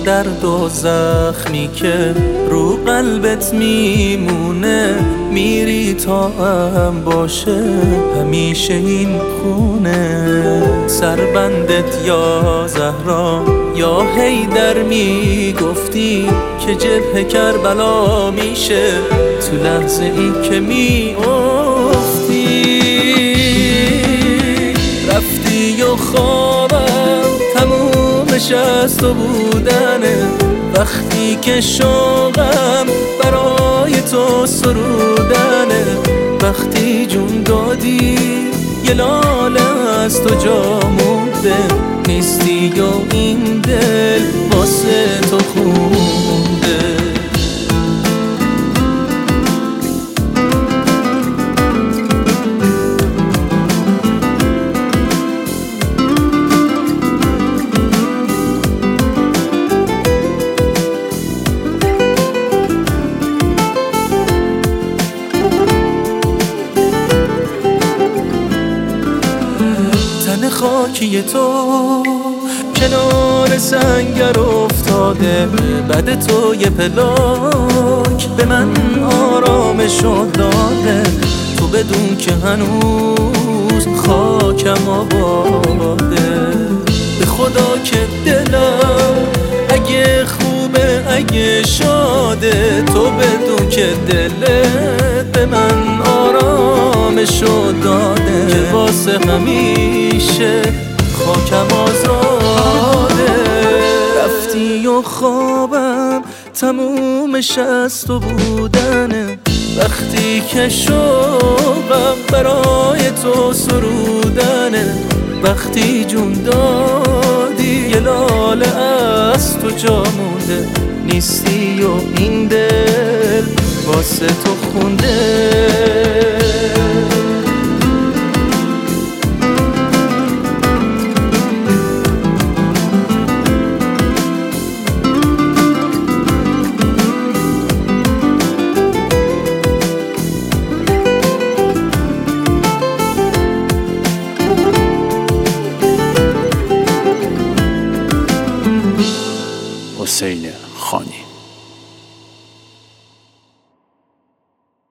درد و زخمی که رو قلبت میمونه، میری تا هم باشه همیشه این خونه. سربندت یا زهرا یا حیدر میگفتی که جبهه کربلا میشه تو لحظه ای که میافتی. رفتی و خوابم تمومش از تو بودنه، وقتی که شوقم برای تو سرودنه. وقتی جون دادی یه لاله از تو جا مونده، نیستی و این دل واسه تو خونده. خاکی تو کنار سنگر افتاده، بعد تو یه پلاک به من آرامشو داده. تو بدون که هنوز خاکم آباده، به خدا که دلم اگه خوبه اگه شاده، تو بدون که دلت به من آرامشو داده که واسه همیشه خاکم آزاده. رفتی و خوابم تمومش از تو بودنه، وقتی که شوقم برای تو سرودنه. وقتی جون دادی یه لاله از تو جا مونده، نیستی و این دل واسه تو خونده.